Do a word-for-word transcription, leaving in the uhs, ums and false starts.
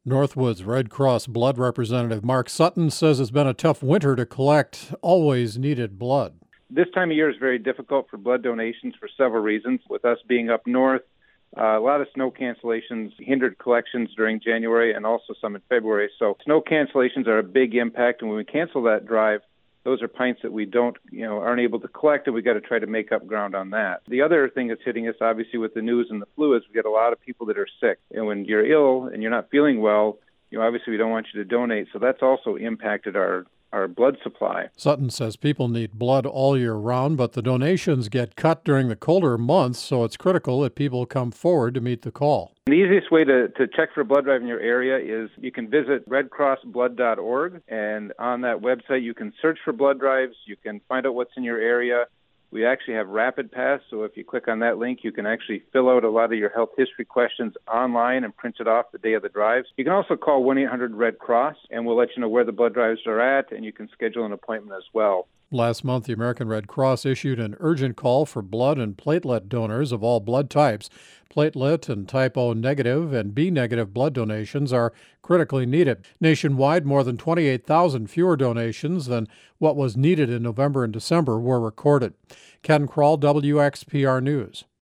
Northwood's Red Cross blood representative Mark Sutton says it's been a tough winter to collect always needed blood. This time of year is very difficult for blood donations for several reasons. With us being up north, uh, a lot of snow cancellations hindered collections during January and also some in February. So snow cancellations are a big impact, and when we cancel that drive, those are pints that we don't, you know, aren't able to collect, and we got to try to make up ground on that. The other thing that's hitting us, obviously, with the news and the flu is we get a lot of people that are sick. And when you're ill and you're not feeling well, you know, obviously we don't want you to donate. So that's also impacted our our blood supply. Sutton says people need blood all year round, but the donations get cut during the colder months, so it's critical that people come forward to meet the call. The easiest way to, to check for a blood drive in your area is you can visit red cross blood dot org, and on that website you can search for blood drives. You can find out what's in your area. We actually have Rapid Pass, so if you click on that link, you can actually fill out a lot of your health history questions online and print it off the day of the drives. You can also call one eight hundred red cross, and we'll let you know where the blood drives are at, and you can schedule an appointment as well. Last month, the American Red Cross issued an urgent call for blood and platelet donors of all blood types. Platelet and type O negative and B negative blood donations are critically needed. Nationwide, more than twenty-eight thousand fewer donations than what was needed in November and December were recorded. Ken Kroll, W X P R News.